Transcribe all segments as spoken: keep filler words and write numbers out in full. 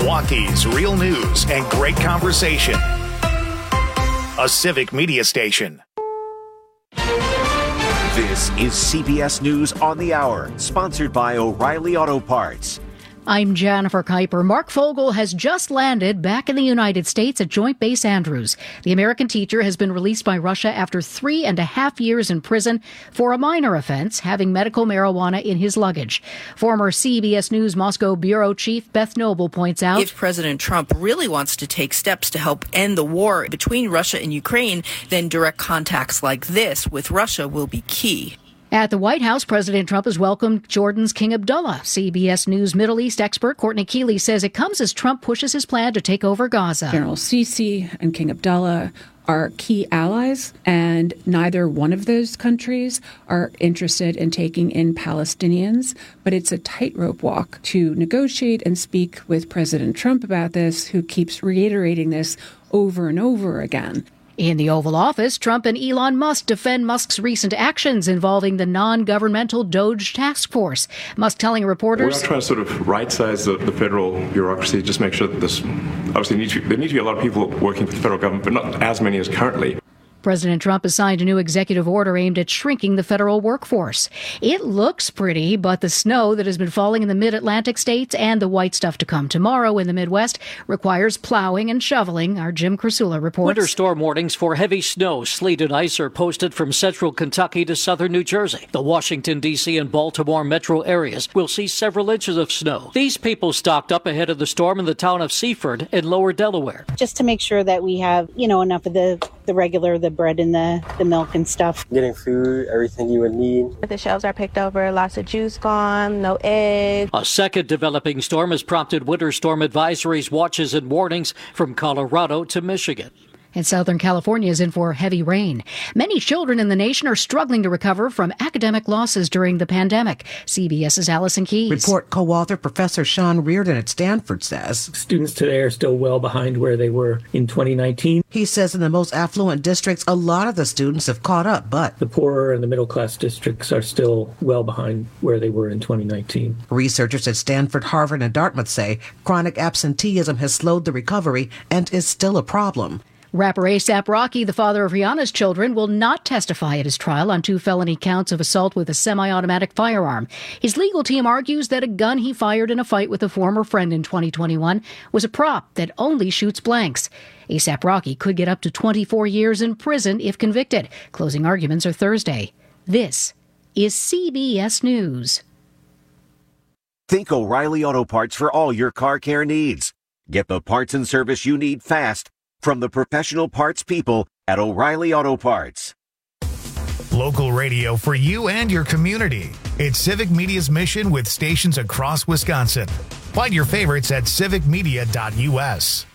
Milwaukee's real news and great conversation. A Civic Media station. This is C B S News on the Hour, sponsored by O'Reilly Auto Parts. I'm Jennifer Kuiper. Mark Fogel has just landed back in the United States at Joint Base Andrews. The American teacher has been released by Russia after three and a half years in prison for a minor offense, having medical marijuana in his luggage. Former C B S News Moscow bureau chief Beth Noble points out, if President Trump really wants to take steps to help end the war between Russia and Ukraine, then direct contacts like this with Russia will be key. At the White House, President Trump has welcomed Jordan's King Abdullah. C B S News Middle East expert Courtney Keeley says it comes as Trump pushes his plan to take over Gaza. General Sisi and King Abdullah are key allies, and neither one of those countries are interested in taking in Palestinians. But it's a tightrope walk to negotiate and speak with President Trump about this, who keeps reiterating this over and over again. In the Oval Office, Trump and Elon Musk defend Musk's recent actions involving the non-governmental Doge task force. Musk telling reporters, we're not trying to sort of right-size the, the federal bureaucracy, just make sure that this, obviously need to, there need to be a lot of people working for the federal government, but not as many as currently. President Trump has signed a new executive order aimed at shrinking the federal workforce. It looks pretty, but the snow that has been falling in the mid-Atlantic states and the white stuff to come tomorrow in the Midwest requires plowing and shoveling. Our Jim Krasula reports. Winter storm warnings for heavy snow, sleet, and ice are posted from central Kentucky to southern New Jersey. The Washington, D C and Baltimore metro areas will see several inches of snow. These people stocked up ahead of the storm in the town of Seaford in lower Delaware. Just to make sure that we have, you know, enough of the, the regular, the bread and the, the milk and stuff. Getting food, everything you would need. The shelves are picked over, lots of juice gone, no eggs. A second developing storm has prompted winter storm advisories, watches, and warnings from Colorado to Michigan. And Southern California is in for heavy rain. Many children in the nation are struggling to recover from academic losses during the pandemic. CBS's Allison Keyes. Report co-author Professor Sean Reardon at Stanford says students today are still well behind where they were in twenty nineteen. He says in the most affluent districts, a lot of the students have caught up, but the poorer and the middle-class districts are still well behind where they were in twenty nineteen. Researchers at Stanford, Harvard, and Dartmouth say chronic absenteeism has slowed the recovery and is still a problem. Rapper A$AP Rocky, the father of Rihanna's children, will not testify at his trial on two felony counts of assault with a semi-automatic firearm. His legal team argues that a gun he fired in a fight with a former friend in twenty twenty-one was a prop that only shoots blanks. A$AP Rocky could get up to twenty-four years in prison if convicted. Closing arguments are Thursday. This is C B S News. Think O'Reilly Auto Parts for all your car care needs. Get the parts and service you need fast from the professional parts people at O'Reilly Auto Parts. Local radio for you and your community. It's Civic Media's mission with stations across Wisconsin. Find your favorites at civic media dot u s.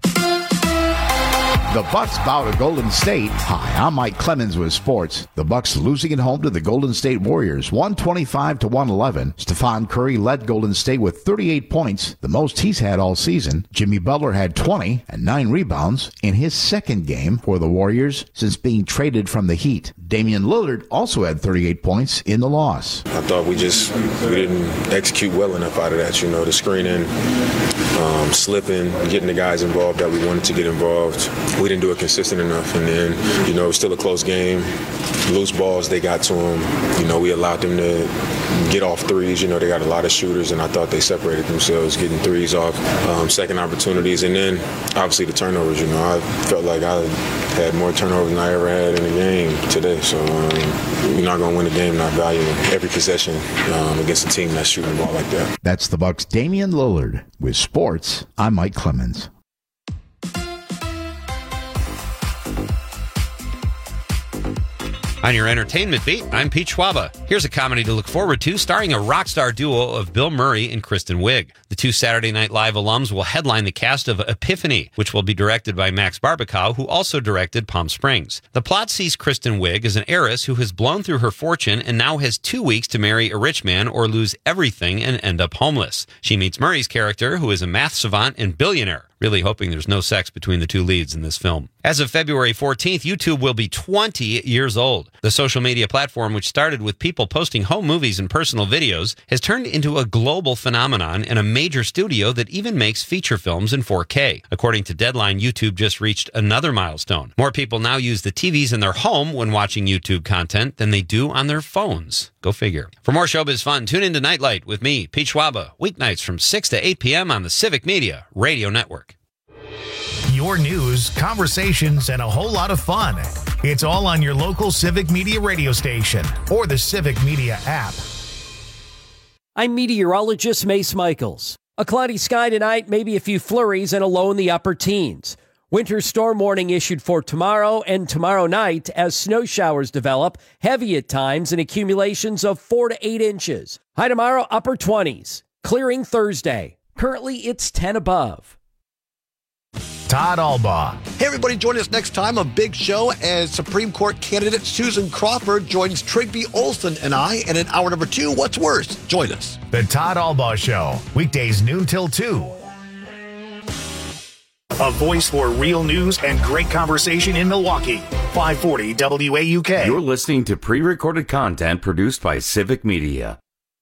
The Bucks bow to Golden State. Hi, I'm Mike Clemens with sports. The Bucks losing at home to the Golden State Warriors, one twenty-five to one eleven. Stephen Curry led Golden State with thirty-eight points, the most he's had all season. Jimmy Butler had twenty and nine rebounds in his second game for the Warriors since being traded from the Heat. Damian Lillard also had thirty-eight points in the loss. I thought we just we didn't execute well enough out of that, you know, the screening, um, slipping, getting the guys involved that we wanted to get involved. We didn't do it consistent enough, and then, you know, it was still a close game. Loose balls, they got to them. You know, we allowed them to get off threes. You know, they got a lot of shooters, and I thought they separated themselves getting threes off, um, second opportunities, and then obviously the turnovers. You know, I felt like I had more turnovers than I ever had in a game today. So um, you're not going to win a game not valuing every possession um, against a team that's shooting the ball like that. That's the Bucks' Damian Lillard. With sports, I'm Mike Clemens. On your entertainment beat, I'm Pete Schwaba. Here's a comedy to look forward to starring a rock star duo of Bill Murray and Kristen Wiig. The two Saturday Night Live alums will headline the cast of Epiphany, which will be directed by Max Barbakow, who also directed Palm Springs. The plot sees Kristen Wiig as an heiress who has blown through her fortune and now has two weeks to marry a rich man or lose everything and end up homeless. She meets Murray's character, who is a math savant and billionaire. Really hoping there's no sex between the two leads in this film. As of February fourteenth, YouTube will be twenty years old. The social media platform, which started with people posting home movies and personal videos, has turned into a global phenomenon and a major studio that even makes feature films in four K. According to Deadline, YouTube just reached another milestone. More people now use the T Vs in their home when watching YouTube content than they do on their phones. Go figure. For more showbiz fun, tune into Nightlight with me, Pete Schwaba, weeknights from six to eight p.m. on the Civic Media Radio Network. Your news, conversations, and a whole lot of fun. It's all on your local Civic Media radio station or the Civic Media app. I'm meteorologist Mace Michaels. A cloudy sky tonight, maybe a few flurries, and a low in the upper teens. Winter storm warning issued for tomorrow and tomorrow night as snow showers develop, heavy at times, and accumulations of four to eight inches. High tomorrow, upper twenties. Clearing Thursday. Currently, it's ten above. Todd Albaugh. Hey, everybody, join us next time on Big Show as Supreme Court candidate Susan Crawford joins Trigby Olson and I. And in hour number two, What's Worse? Join us. The Todd Albaugh Show, weekdays noon till two. A voice for real news and great conversation in Milwaukee. five forty W A U K. You're listening to pre-recorded content produced by Civic Media.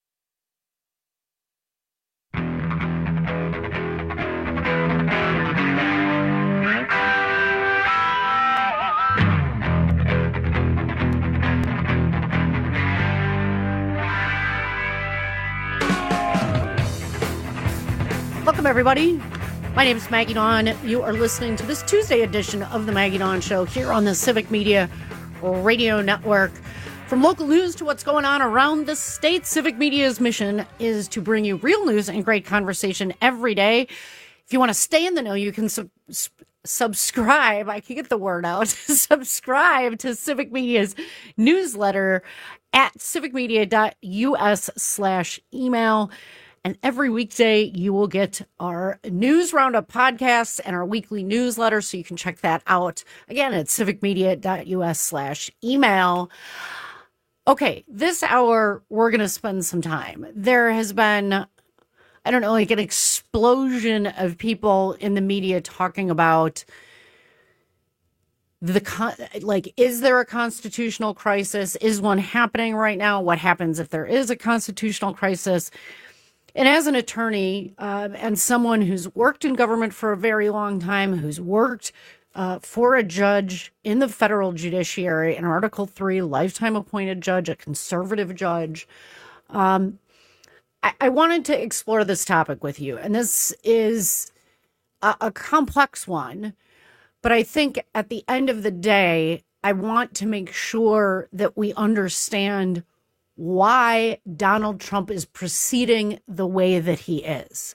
Welcome, everybody. My name is Maggie Dawn. You are listening to this Tuesday edition of the Maggie Dawn Show here on the Civic Media Radio Network. From local news to what's going on around the state, Civic Media's mission is to bring you real news and great conversation every day. If you want to stay in the know, you can sub- subscribe. I can get the word out. Subscribe to Civic Media's newsletter at civicmedia.us slash email. And every weekday, you will get our News Roundup podcasts and our weekly newsletter, so you can check that out. Again, at civicmedia.us slash email. Okay, this hour, we're going to spend some time. There has been, I don't know, like an explosion of people in the media talking about the, con- like, is there a constitutional crisis? Is one happening right now? What happens if there is a constitutional crisis? And as an attorney uh, and someone who's worked in government for a very long time, who's worked uh, for a judge in the federal judiciary, an Article three lifetime appointed judge, a conservative judge, um, I-, I wanted to explore this topic with you. And this is a-, a complex one, but I think at the end of the day, I want to make sure that we understand why Donald Trump is proceeding the way that he is.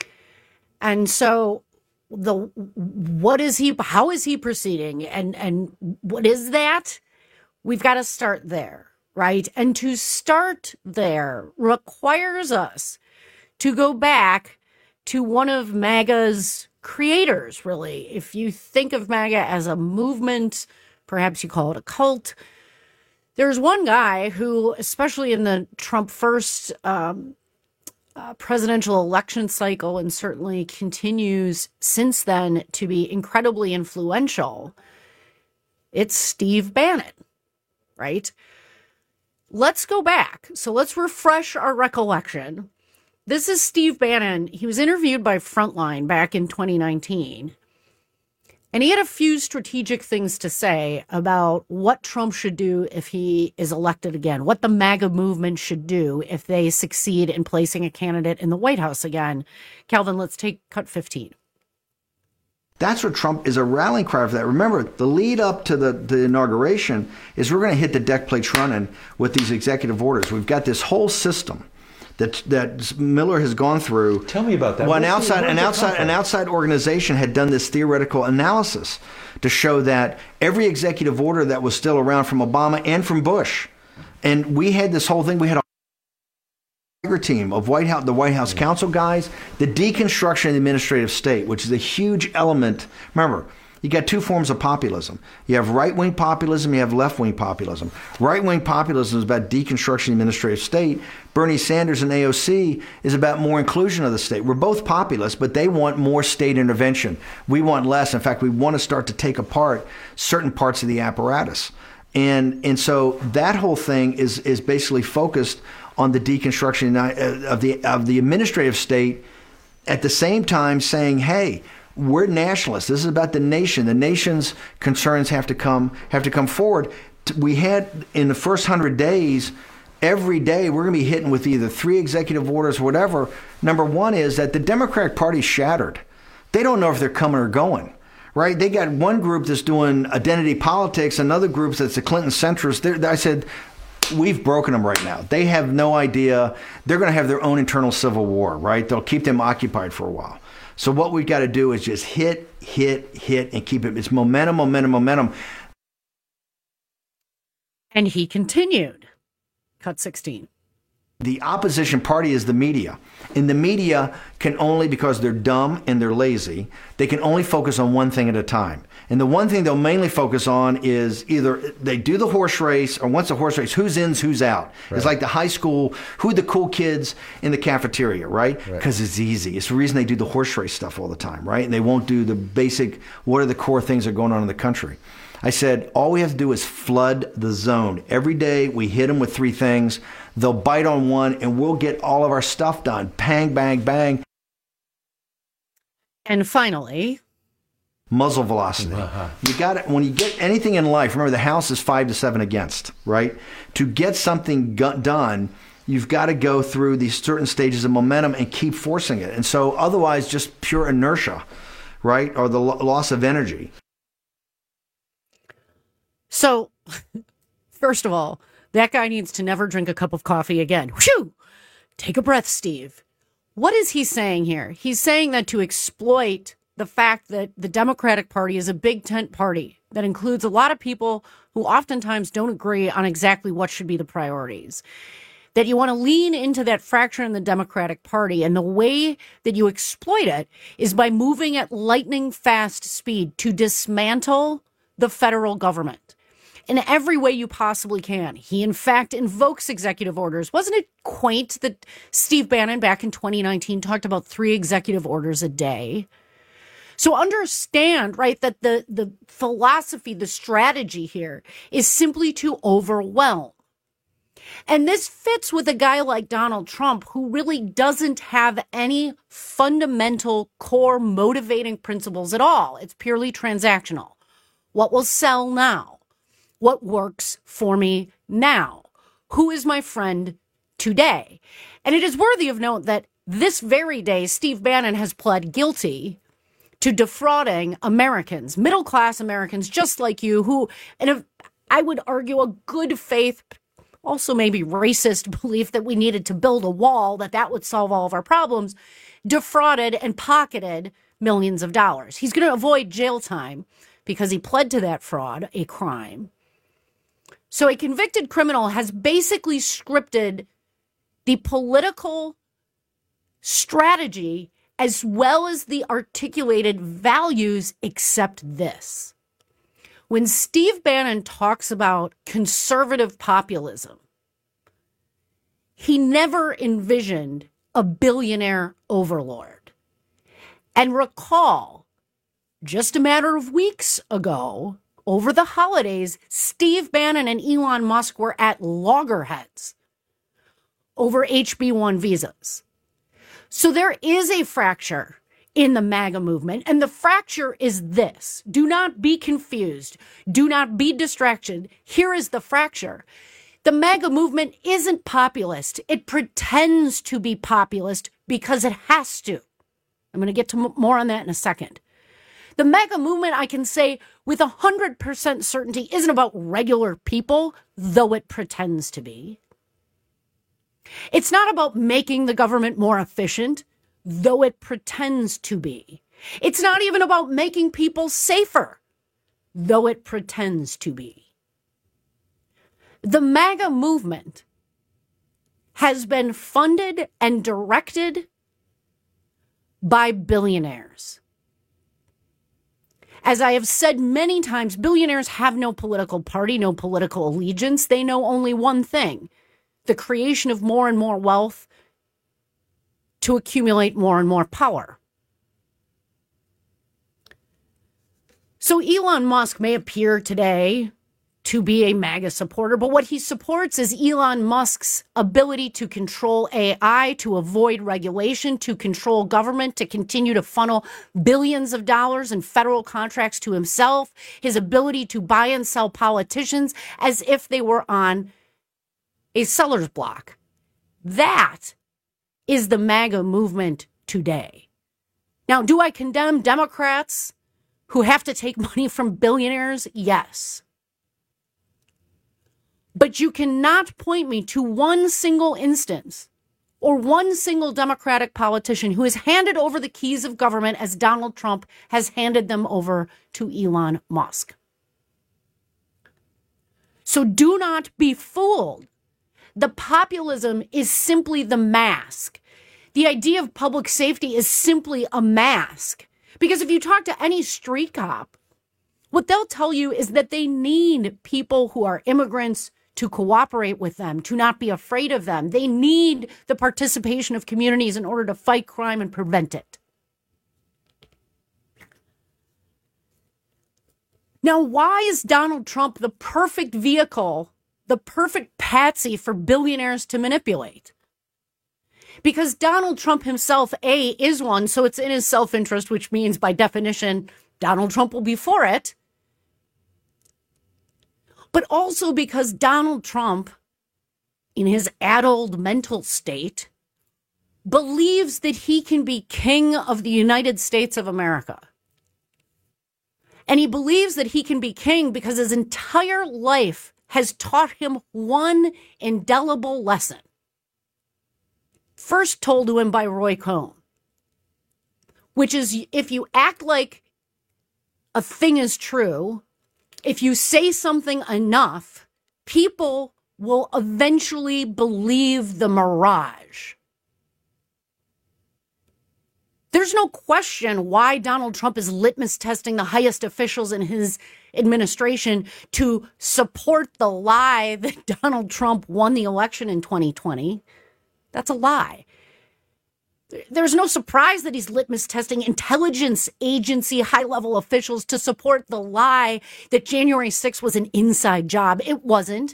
And so the what is he how is he proceeding and and what is that? We've got to start there, right? And to start there requires us to go back to one of MAGA's creators, really. If you think of MAGA as a movement, perhaps you call it a cult. There's one guy who, especially in the Trump first um, uh, presidential election cycle, and certainly continues since then to be incredibly influential, it's Steve Bannon, right? Let's go back. So let's refresh our recollection. This is Steve Bannon. He was interviewed by Frontline back in twenty nineteen. And he had a few strategic things to say about what Trump should do if he is elected again, what the MAGA movement should do if they succeed in placing a candidate in the White House again. Calvin, let's take cut fifteen. That's what Trump is a rallying cry for that. Remember, the lead up to the, the inauguration is we're going to hit the deck plates running with these executive orders. We've got this whole system that that Miller has gone through. Tell me about that. Well, an outside an outside an outside organization had done this theoretical analysis to show that every executive order that was still around from Obama and from Bush, and we had this whole thing. We had a team of White House, the White House counsel guys, the deconstruction of the administrative state, which is a huge element. Remember, You got two forms of populism. You have right-wing populism, you have left-wing populism. Right-wing populism is about deconstruction of the administrative state. Bernie Sanders and A O C is about more inclusion of the state. We're both populists, but they want more state intervention. We want less. In fact, we want to start to take apart certain parts of the apparatus. And and so that whole thing is is basically focused on the deconstruction of the of the administrative state, at the same time saying, hey, we're nationalists. This is about the nation. The nation's concerns have to come have to come forward. We had in the first hundred days, every day we're going to be hitting with either three executive orders or whatever. Number one is that the Democratic Party's shattered. They don't know if they're coming or going. Right? They got one group that's doing identity politics, another group that's the Clinton centrist. They're, I said, we've broken them right now. They have no idea. They're going to have their own internal civil war, right? They'll keep them occupied for a while. So what we've got to do is just hit, hit, hit, and keep it. It's momentum, momentum, momentum. And he continued. Cut sixteen. The opposition party is the media. And the media can only, because they're dumb and they're lazy, they can only focus on one thing at a time. And the one thing they'll mainly focus on is either they do the horse race, or once the horse race, who's in, who's out. Right. It's like the high school, who are the cool kids in the cafeteria, right? Because right. It's easy. It's the reason they do the horse race stuff all the time, right? And they won't do the basic, what are the core things that are going on in the country. I said, all we have to do is flood the zone. Every day we hit them with three things. They'll bite on one, and we'll get all of our stuff done. Bang, bang, bang. And finally, muzzle velocity. Uh-huh. You got it. When you get anything in life, remember the House is five to seven against, right? To get something gu- done, you've got to go through these certain stages of momentum and keep forcing it. And so otherwise, just pure inertia, right? Or the lo- loss of energy. So, first of all, that guy needs to never drink a cup of coffee again. Whew! Take a breath, Steve. What is he saying here? He's saying that to exploit the fact that the Democratic Party is a big tent party that includes a lot of people who oftentimes don't agree on exactly what should be the priorities. That you want to lean into that fracture in the Democratic Party, and the way that you exploit it is by moving at lightning fast speed to dismantle the federal government in every way you possibly can. He, in fact, invokes executive orders. Wasn't it quaint that Steve Bannon back in twenty nineteen talked about three executive orders a day? So understand, right, that the, the philosophy, the strategy here is simply to overwhelm. And this fits with a guy like Donald Trump, who really doesn't have any fundamental core motivating principles at all. It's purely transactional. What will sell now? What works for me now? Who is my friend today? And it is worthy of note that this very day, Steve Bannon has pled guilty to defrauding Americans, middle-class Americans just like you, who, and I would argue a good faith, also maybe racist belief that we needed to build a wall, that that would solve all of our problems, defrauded and pocketed millions of dollars. He's going to avoid jail time because he pled to that fraud, a crime. So a convicted criminal has basically scripted the political strategy as well as the articulated values, except this. When Steve Bannon talks about conservative populism, he never envisioned a billionaire overlord. And recall, just a matter of weeks ago, over the holidays, Steve Bannon and Elon Musk were at loggerheads over H B one visas. So there is a fracture in the MAGA movement, and the fracture is this. Do not be confused. Do not be distracted. Here is the fracture. The MAGA movement isn't populist. It pretends to be populist because it has to. I'm going to get to more on that in a second. The MAGA movement, I can say with one hundred percent certainty, isn't about regular people, though it pretends to be. It's not about making the government more efficient, though it pretends to be. It's not even about making people safer, though it pretends to be. The MAGA movement has been funded and directed by billionaires. As I have said many times, billionaires have no political party, no political allegiance. They know only one thing: the creation of more and more wealth to accumulate more and more power. So Elon Musk may appear today to be a MAGA supporter, but what he supports is Elon Musk's ability to control A I, to avoid regulation, to control government, to continue to funnel billions of dollars in federal contracts to himself, his ability to buy and sell politicians as if they were on a seller's block. That is the MAGA movement today. Now, do I condemn Democrats who have to take money from billionaires? Yes. But you cannot point me to one single instance or one single Democratic politician who has handed over the keys of government as Donald Trump has handed them over to Elon Musk. So do not be fooled. The populism is simply the mask. The idea of public safety is simply a mask. Because if you talk to any street cop, what they'll tell you is that they need people who are immigrants to cooperate with them, to not be afraid of them. They need the participation of communities in order to fight crime and prevent it. Now, why is Donald Trump the perfect vehicle, the perfect patsy for billionaires to manipulate? Because Donald Trump himself, A, is one, so it's in his self-interest, which means by definition, Donald Trump will be for it. But also because Donald Trump, in his addled mental state, believes that he can be king of the United States of America. And he believes that he can be king because his entire life has taught him one indelible lesson. First told to him by Roy Cohn, which is if you act like a thing is true, if you say something enough, people will eventually believe the mirage. There's no question why Donald Trump is litmus testing the highest officials in his administration to support the lie that Donald Trump won the election in twenty twenty. That's a lie. There's no surprise that he's litmus testing intelligence agency high-level officials to support the lie that January sixth was an inside job. It wasn't.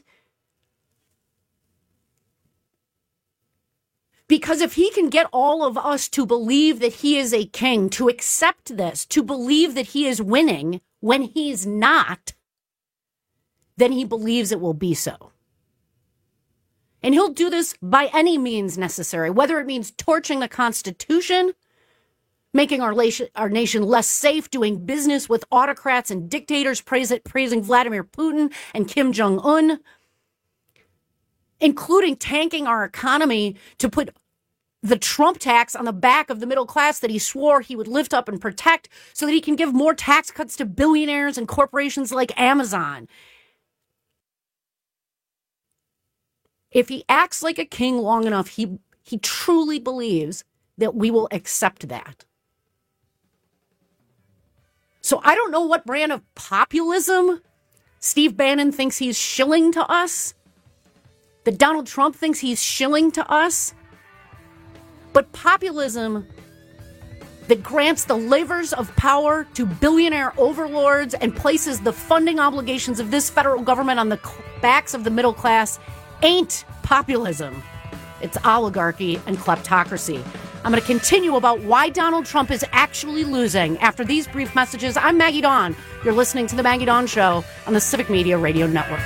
Because if he can get all of us to believe that he is a king, to accept this, to believe that he is winning when he's not, then he believes it will be so. And he'll do this by any means necessary, whether it means torching the Constitution, making our, our nation less safe, doing business with autocrats and dictators, praise it, praising Vladimir Putin and Kim Jong-un, including tanking our economy to put the Trump tax on the back of the middle class that he swore he would lift up and protect so that he can give more tax cuts to billionaires and corporations like Amazon. If he acts like a king long enough, he, he truly believes that we will accept that. So I don't know what brand of populism Steve Bannon thinks he's shilling to us, that Donald Trump thinks he's shilling to us. But populism that grants the levers of power to billionaire overlords and places the funding obligations of this federal government on the backs of the middle class ain't populism. It's oligarchy and kleptocracy. I'm going to continue about why Donald Trump is actually losing after these brief messages. I'm Maggie Dawn. You're listening to The Maggie Dawn Show on the Civic Media Radio Network.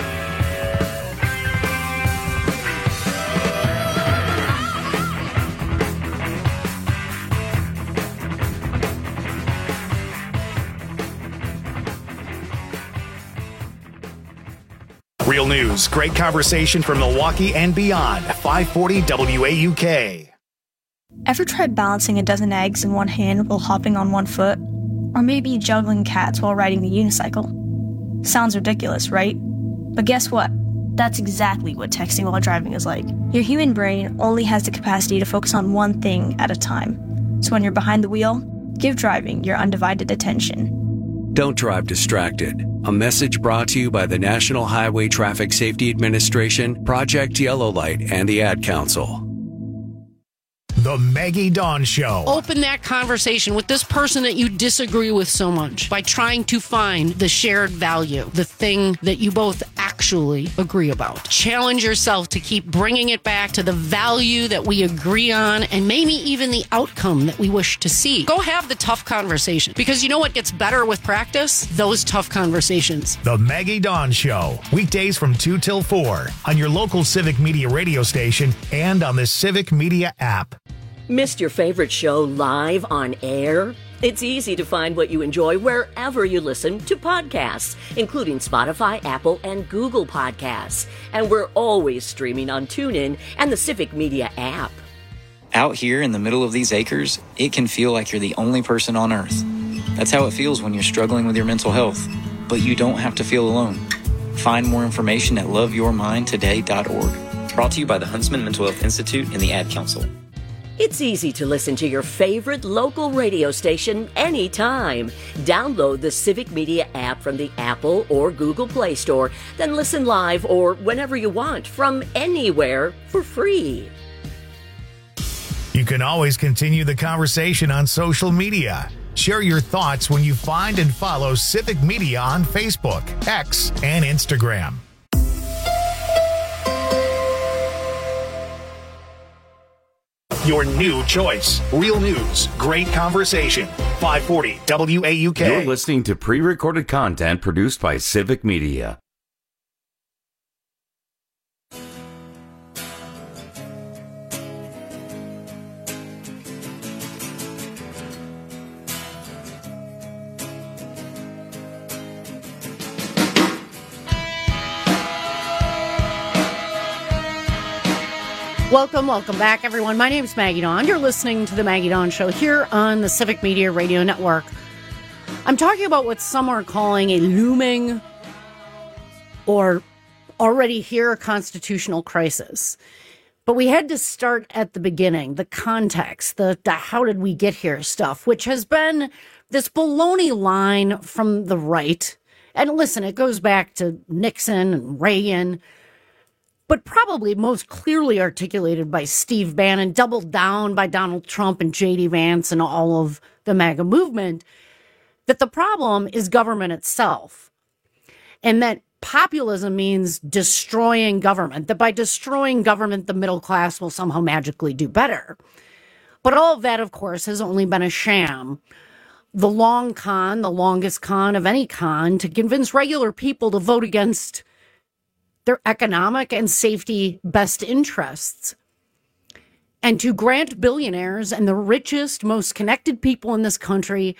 Real news, great conversation from Milwaukee and beyond. five forty W A U K. Ever tried balancing a dozen eggs in one hand while hopping on one foot? Or maybe juggling cats while riding the unicycle? Sounds ridiculous, right? But guess what? That's exactly what texting while driving is like. Your human brain only has the capacity to focus on one thing at a time. So when you're behind the wheel, give driving your undivided attention. Don't drive distracted. A message brought to you by the National Highway Traffic Safety Administration, Project Yellow Light, and the Ad Council. The Maggie Dawn Show. Open that conversation with this person that you disagree with so much by trying to find the shared value, the thing that you both actually agree about. Challenge yourself to keep bringing it back to the value that we agree on and maybe even the outcome that we wish to see. Go have the tough conversation, because you know what gets better with practice? Those tough conversations. The Maggie Dawn Show. Weekdays from two till four on your local Civic Media radio station and on the Civic Media app. Missed your favorite show live on air? It's easy to find what you enjoy wherever you listen to podcasts, including Spotify, Apple, and Google Podcasts. And we're always streaming on TuneIn and the Civic Media app. Out here in the middle of these acres, it can feel like you're the only person on Earth. That's how it feels when you're struggling with your mental health. But you don't have to feel alone. Find more information at love your mind today dot org. Brought to you by the Huntsman Mental Health Institute and the Ad Council. It's easy to listen to your favorite local radio station anytime. Download the Civic Media app from the Apple or Google Play Store, then listen live or whenever you want from anywhere for free. You can always continue the conversation on social media. Share your thoughts when you find and follow Civic Media on Facebook, X, and Instagram. Your new choice. Real news. Great conversation. five forty W A U K. You're listening to pre-recorded content produced by Civic Media. Welcome, welcome back, everyone. My name is Maggie Dawn. You're listening to the Maggie Dawn Show here on the Civic Media Radio Network. I'm talking about what some are calling a looming or already here constitutional crisis. But we had to start at the beginning, the context, the, the how did we get here stuff, which has been this baloney line from the right. And listen, it goes back to Nixon and Reagan, but probably most clearly articulated by Steve Bannon, doubled down by Donald Trump and J D Vance and all of the MAGA movement, that the problem is government itself. And that populism means destroying government, that by destroying government, the middle class will somehow magically do better. But all of that, of course, has only been a sham. The long con, the longest con of any con, to convince regular people to vote against their economic and safety best interests, and to grant billionaires and the richest, most connected people in this country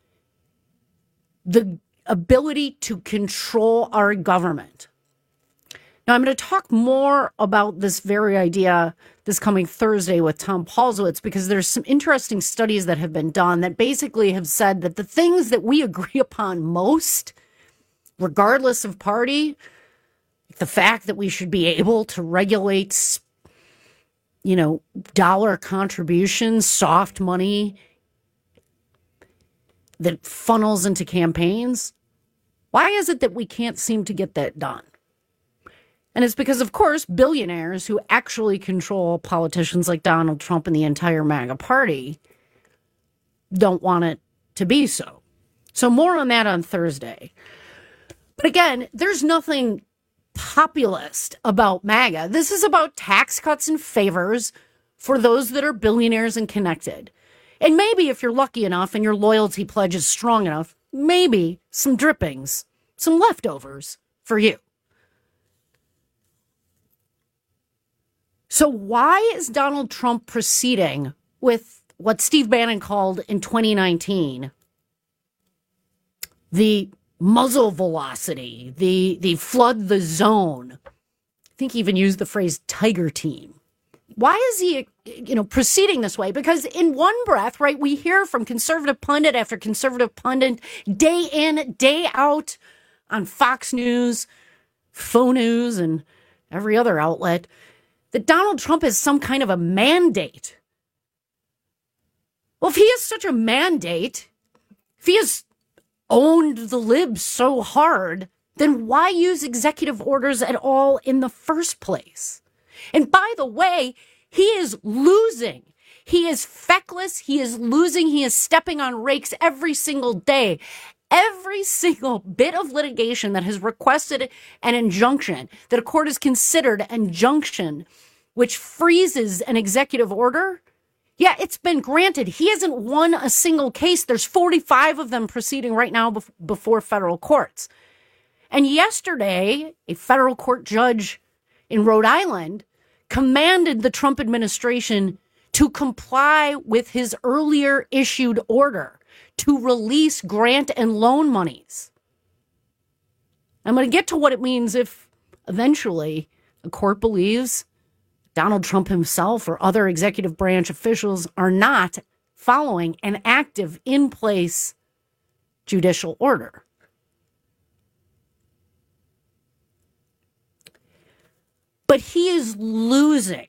the ability to control our government. Now, I'm going to talk more about this very idea this coming Thursday with Tom Paulsowitz, because there's some interesting studies that have been done that basically have said that the things that we agree upon most, regardless of party, the fact that we should be able to regulate, you know, dollar contributions, soft money that funnels into campaigns. Why is it that we can't seem to get that done? And it's because, of course, billionaires who actually control politicians like Donald Trump and the entire MAGA party don't want it to be so. So more on that on Thursday. But again, there's nothing populist about MAGA. This is about tax cuts and favors for those that are billionaires and connected. And maybe if you're lucky enough and your loyalty pledge is strong enough, maybe some drippings, some leftovers for you. So why is Donald Trump proceeding with what Steve Bannon called in twenty nineteen the muzzle velocity, the the flood the zone? I think he even used the phrase tiger team. Why is he, you know, proceeding this way? Because in one breath, right, we hear from conservative pundit after conservative pundit, day in, day out, on Fox News, Faux News, and every other outlet, that Donald Trump is some kind of a mandate. Well, if he is such a mandate, if he is owned the libs so hard, then why use executive orders at all in the first place? And by the way, he is losing. He is feckless. He is losing. He is stepping on rakes every single day. Every single bit of litigation that has requested an injunction, that a court has considered an injunction, which freezes an executive order, yeah, it's been granted. He hasn't won a single case. There's forty-five of them proceeding right now bef- before federal courts. And yesterday, a federal court judge in Rhode Island commanded the Trump administration to comply with his earlier issued order to release grant and loan monies. I'm going to get to what it means if eventually a court believes Donald Trump himself or other executive branch officials are not following an active, in place judicial order. But he is losing.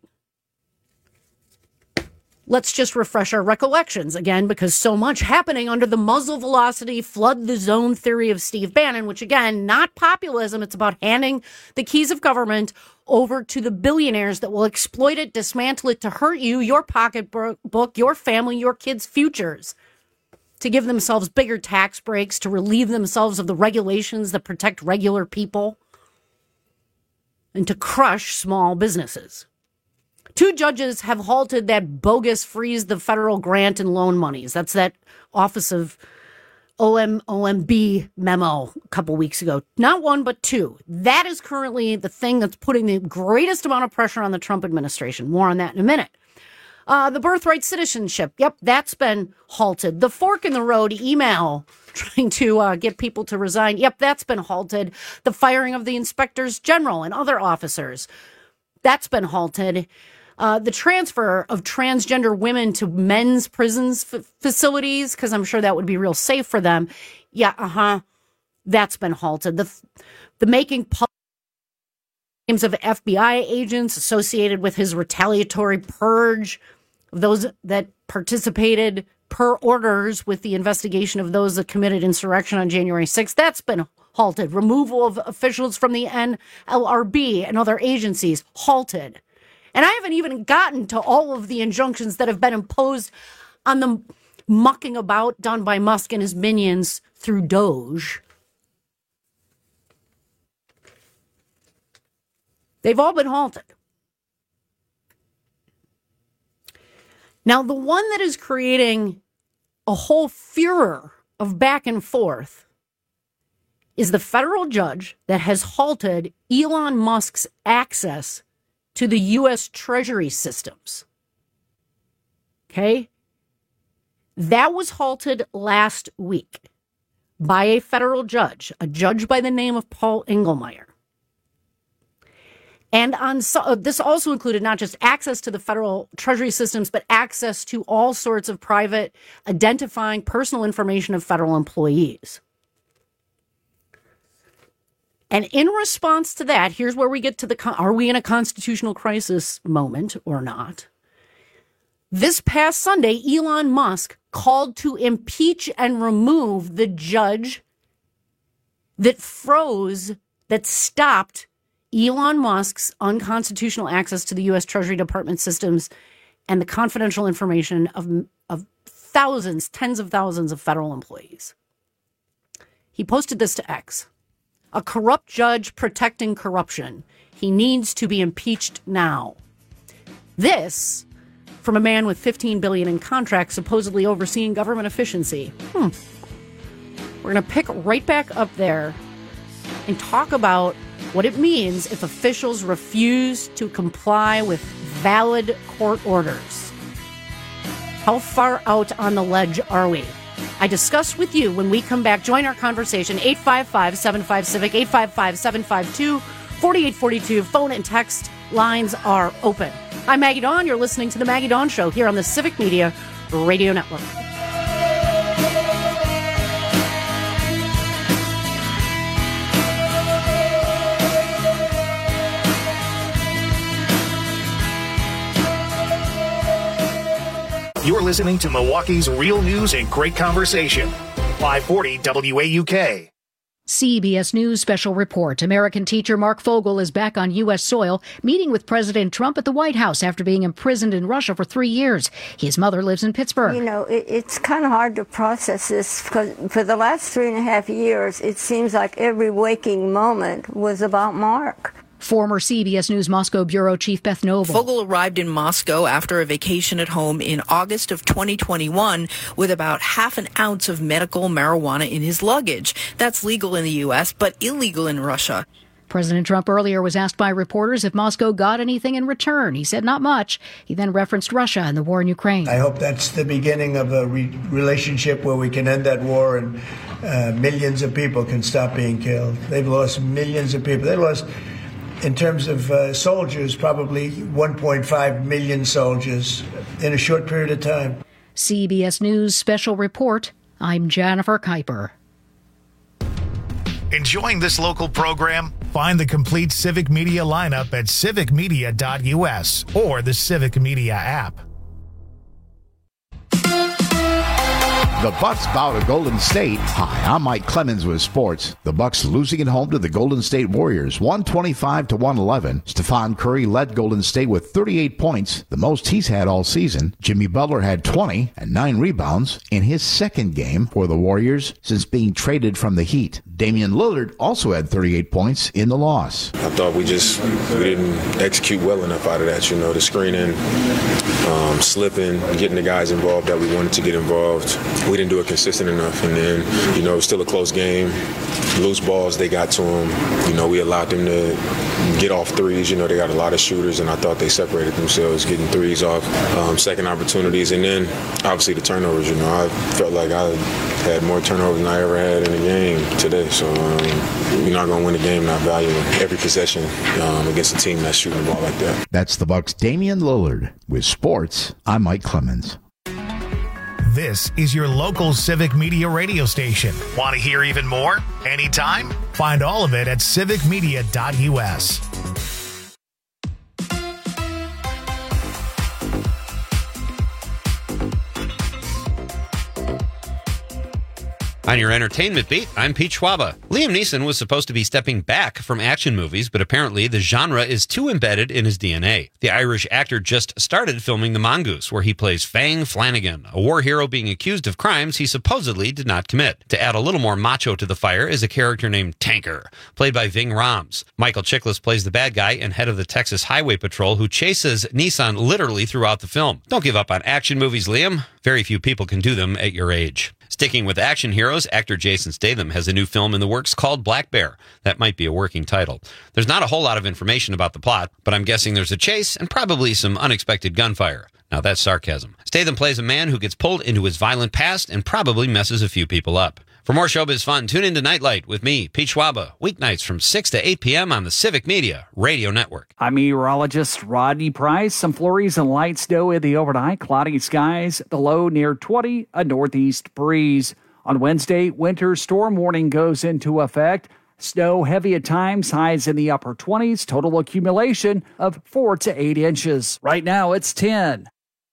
Let's just refresh our recollections again, because so much happening under the muzzle velocity, flood the zone theory of Steve Bannon, which again, not populism. It's about handing the keys of government over to the billionaires that will exploit it, dismantle it to hurt you, your pocketbook, your family, your kids' futures, to give themselves bigger tax breaks, to relieve themselves of the regulations that protect regular people, and to crush small businesses. Two judges have halted that bogus freeze the federal grant and loan monies. That's that Office of O M O M B memo a couple weeks ago. Not one, but two. That is currently the thing that's putting the greatest amount of pressure on the Trump administration. More on that in a minute. Uh, the birthright citizenship. Yep, that's been halted. The fork in the road email trying to uh, get people to resign. Yep, that's been halted. The firing of the inspectors general and other officers. That's been halted. Uh, the transfer of transgender women to men's prisons f- facilities, because I'm sure that would be real safe for them. Yeah, uh-huh. That's been halted. The the making public names of F B I agents associated with his retaliatory purge of those that participated per orders with the investigation of those that committed insurrection on January sixth. That's been halted. Removal of officials from the N L R B and other agencies, halted. And I haven't even gotten to all of the injunctions that have been imposed on the mucking about done by Musk and his minions through Doge. They've all been halted. Now, the one that is creating a whole furor of back and forth is the federal judge that has halted Elon Musk's access to the U S Treasury systems. Okay? That was halted last week by a federal judge, a judge by the name of Paul Engelmeyer. And on so, uh, this also included not just access to the federal Treasury systems, but access to all sorts of private identifying personal information of federal employees. And in response to that, here's where we get to the, are we in a constitutional crisis moment or not? This past Sunday, Elon Musk called to impeach and remove the judge that froze, that stopped Elon Musk's unconstitutional access to the U S Treasury Department systems and the confidential information of, of thousands, tens of thousands of federal employees. He posted this to X. A corrupt judge protecting corruption. He needs to be impeached now. This from a man with fifteen billion dollars in contracts supposedly overseeing government efficiency. Hmm. We're going to pick right back up there and talk about what it means if officials refuse to comply with valid court orders. How far out on the ledge are we? I discuss with you when we come back. Join our conversation, eight five five, seven five, CIVIC, eight five five, seven five two, four eight four two. Phone and text lines are open. I'm Maggie Dawn. You're listening to The Maggie Dawn Show here on the Civic Media Radio Network. You're listening to Milwaukee's real news and great conversation. five forty W A U K. C B S News special report. American teacher Mark Fogel is back on U S soil, meeting with President Trump at the White House after being imprisoned in Russia for three years. His mother lives in Pittsburgh. You know, it, it's kind of hard to process this because for the last three and a half years, it seems like every waking moment was about Mark. Former C B S News Moscow bureau chief Beth Noble. Fogel arrived in Moscow after a vacation at home in August of twenty twenty-one with about half an ounce of medical marijuana in his luggage. That's legal in the U S, but illegal in Russia. President Trump earlier was asked by reporters if Moscow got anything in return. He said not much. He then referenced Russia and the war in Ukraine. I hope that's the beginning of a re- relationship where we can end that war and uh, millions of people can stop being killed. They've lost millions of people. They lost... In terms of uh, soldiers, probably one point five million soldiers in a short period of time. C B S News special report. I'm Jennifer Kuiper. Enjoying this local program? Find the complete Civic Media lineup at civic media dot U S or the Civic Media app. The Bucks bow to Golden State. Hi, I'm Mike Clemens with sports. The Bucks losing at home to the Golden State Warriors, one twenty-five to one eleven. Stephen Curry led Golden State with thirty-eight points, the most he's had all season. Jimmy Butler had twenty and nine rebounds in his second game for the Warriors since being traded from the Heat. Damian Lillard also had thirty-eight points in the loss. I thought we just we didn't execute well enough out of that, you know, the screening, um, slipping, getting the guys involved that we wanted to get involved. We didn't do it consistent enough, and then, you know, it was still a close game. Loose balls, they got to them. You know, we allowed them to get off threes. You know, they got a lot of shooters, and I thought they separated themselves, getting threes off, um, second opportunities, and then obviously the turnovers. You know, I felt like I had more turnovers than I ever had in a game today. So um, you're not going to win a game not valuing every possession um, against a team that's shooting the ball like that. That's the Bucks' Damian Lillard. With sports, I'm Mike Clemens. This is your local Civic Media radio station. Want to hear even more? Anytime? Find all of it at civic media dot U S. On your entertainment beat, I'm Pete Schwaba. Liam Neeson was supposed to be stepping back from action movies, but apparently the genre is too embedded in his D N A. The Irish actor just started filming The Mongoose, where he plays Fang Flanagan, a war hero being accused of crimes he supposedly did not commit. To add a little more macho to the fire is a character named Tanker, played by Ving Rhames. Michael Chiklis plays the bad guy and head of the Texas Highway Patrol who chases Neeson literally throughout the film. Don't give up on action movies, Liam. Very few people can do them at your age. Sticking with action heroes, actor Jason Statham has a new film in the works called Black Bear. That might be a working title. There's not a whole lot of information about the plot, but I'm guessing there's a chase and probably some unexpected gunfire. Now that's sarcasm. Statham plays a man who gets pulled into his violent past and probably messes a few people up. For more showbiz fun, tune into Nightlight with me, Pete Schwaba, weeknights from six to eight p.m. on the Civic Media Radio Network. I'm meteorologist Rodney Price. Some flurries and light snow in the overnight. Cloudy skies, the low near twenty, a northeast breeze. On Wednesday, winter storm warning goes into effect. Snow heavy at times, highs in the upper twenties, total accumulation of four to eight inches. Right now, it's ten.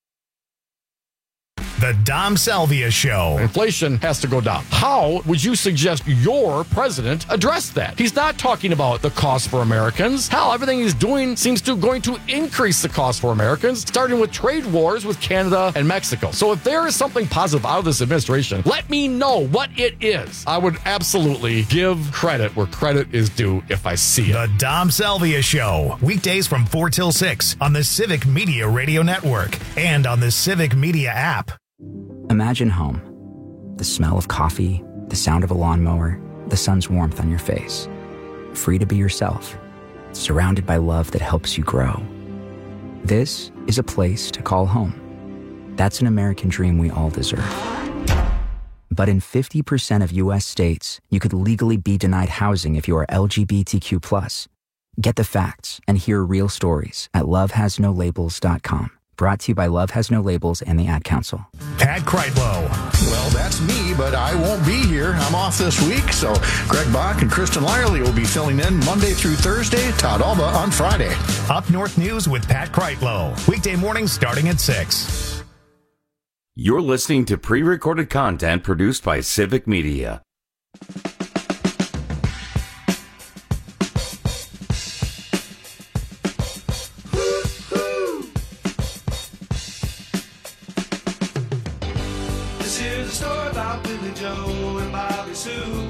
The Dom Salvia Show. Inflation has to go down. How would you suggest your president address that? He's not talking about the cost for Americans. Hell, everything he's doing seems to going to increase the cost for Americans, starting with trade wars with Canada and Mexico. So if there is something positive out of this administration, let me know what it is. I would absolutely give credit where credit is due if I see it. The Dom Salvia Show. Weekdays from four till six on the Civic Media Radio Network and on the Civic Media app. Imagine home. The smell of coffee, the sound of a lawnmower, the sun's warmth on your face. Free to be yourself, surrounded by love that helps you grow. This is a place to call home. That's an American dream we all deserve. But in fifty percent of U S states, you could legally be denied housing if you are L G B T Q plus. Get the facts and hear real stories at love has no labels dot com. Brought to you by Love Has No Labels and the Ad Council. Pat Kreitlow. Well, that's me, but I won't be here. I'm off this week, so Greg Bach and Kristen Lyerly will be filling in Monday through Thursday, Todd Alba on Friday. Up North News with Pat Kreitlow. Weekday mornings starting at six. You're listening to pre-recorded content produced by Civic Media. This is a story about Billy Joe and Bobby Sue.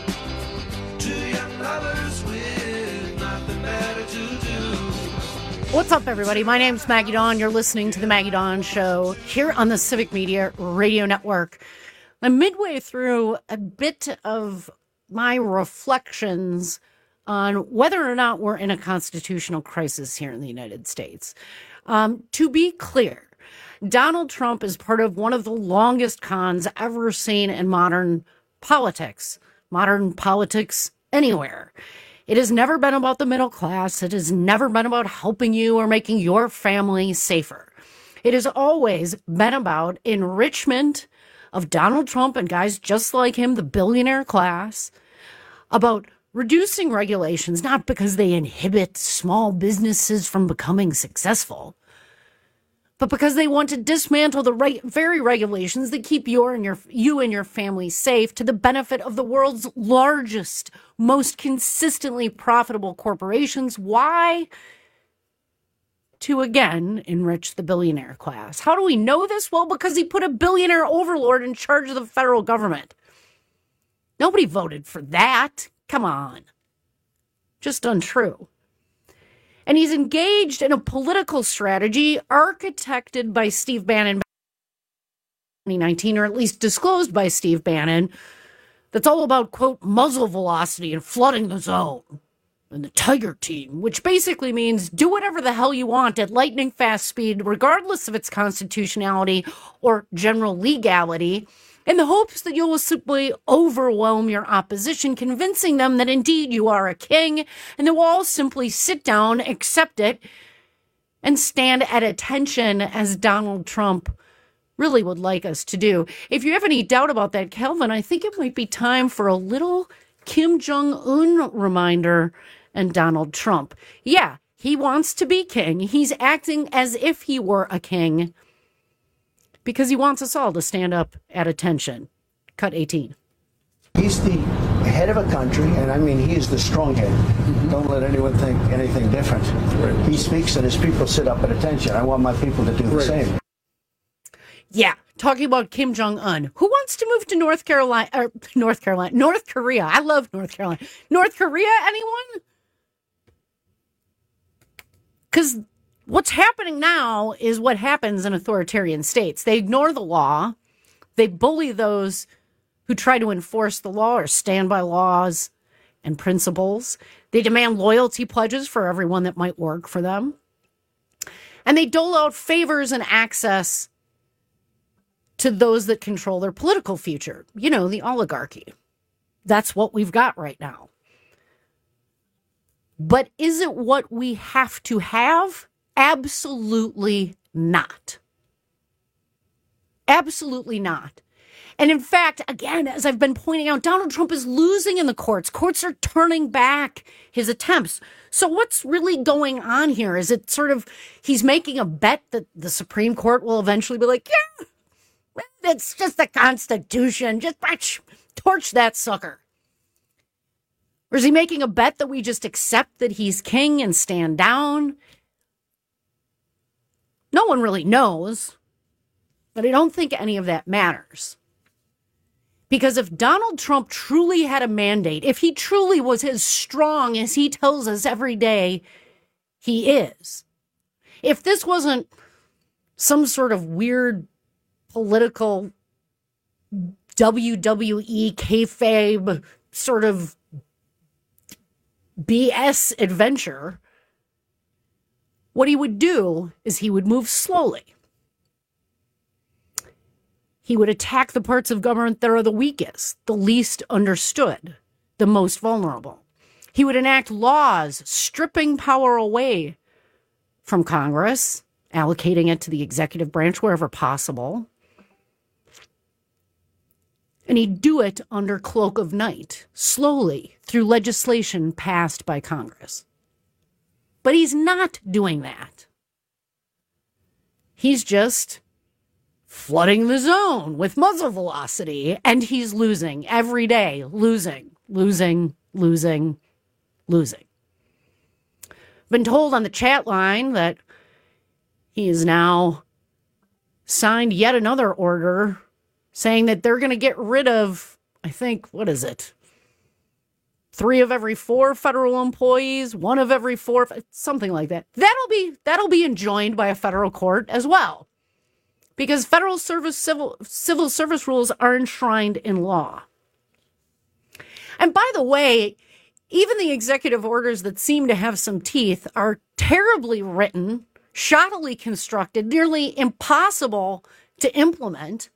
Two young lovers with nothing better to do. What's up, everybody? My name's Maggie Dawn. You're listening to The Maggie Dawn Show here on the Civic Media Radio Network. I'm midway through a bit of my reflections on whether or not we're in a constitutional crisis here in the United States. Um, to be clear, Donald Trump is part of one of the longest cons ever seen in modern politics, modern politics anywhere. It has never been about the middle class. It has never been about helping you or making your family safer. It has always been about enrichment of Donald Trump and guys just like him, the billionaire class, about reducing regulations, not because they inhibit small businesses from becoming successful, but because they want to dismantle the right, very regulations that keep your and your you and your family safe to the benefit of the world's largest, most consistently profitable corporations. Why? To again enrich the billionaire class. How do we know this? Well, because he put a billionaire overlord in charge of the federal government. Nobody voted for that. Come on. Just untrue. And he's engaged in a political strategy architected by Steve Bannon in twenty nineteen, or at least disclosed by Steve Bannon, that's all about, quote, muzzle velocity and flooding the zone. And the Tiger Team, which basically means do whatever the hell you want at lightning fast speed, regardless of its constitutionality or general legality, in the hopes that you will simply overwhelm your opposition, convincing them that indeed you are a king, and they will all simply sit down, accept it, and stand at attention as Donald Trump really would like us to do. If you have any doubt about that, Calvin, I think it might be time for a little Kim Jong-un reminder and Donald Trump. Yeah, he wants to be king. He's acting as if he were a king, because he wants us all to stand up at attention. Cut eighteen. He's the head of a country, and I mean, he is the strong head. Mm-hmm. Don't let anyone think anything different. Right. He speaks and his people sit up at attention. I want my people to do the right. same. Yeah, talking about Kim Jong-un. Who wants to move to North Carolina, or North Carolina, North Korea? I love North Carolina. North Korea, anyone? Because what's happening now is what happens in authoritarian states. They ignore the law. They bully those who try to enforce the law or stand by laws and principles. They demand loyalty pledges for everyone that might work for them. And they dole out favors and access to those that control their political future. You know, the oligarchy. That's what we've got right now. But is it what we have to have? Absolutely not. Absolutely not. And in fact, again, as I've been pointing out, Donald Trump is losing in the courts. Courts are turning back his attempts. So what's really going on here? Is it sort of he's making a bet that the Supreme Court will eventually be like, yeah, it's just the Constitution. Just torch that sucker. Or is he making a bet that we just accept that he's king and stand down? No one really knows, but I don't think any of that matters. Because if Donald Trump truly had a mandate, if he truly was as strong as he tells us every day he is, if this wasn't some sort of weird political W W E kayfabe sort of B S adventure, what he would do is he would move slowly. He would attack the parts of government that are the weakest, the least understood, the most vulnerable. He would enact laws stripping power away from Congress, allocating it to the executive branch wherever possible. And he'd do it under cloak of night, slowly, through legislation passed by Congress. But he's not doing that. He's just flooding the zone with muzzle velocity, and he's losing every day, losing, losing, losing, losing. Been told on the chat line that he has now signed yet another order saying that they're going to get rid of, I think, what is it? Three of every four federal employees, one of every four, something like that. That'll be that'll be enjoined by a federal court as well, because federal service civil civil service rules are enshrined in law. And by the way, even the executive orders that seem to have some teeth are terribly written, shoddily constructed, nearly impossible to implement.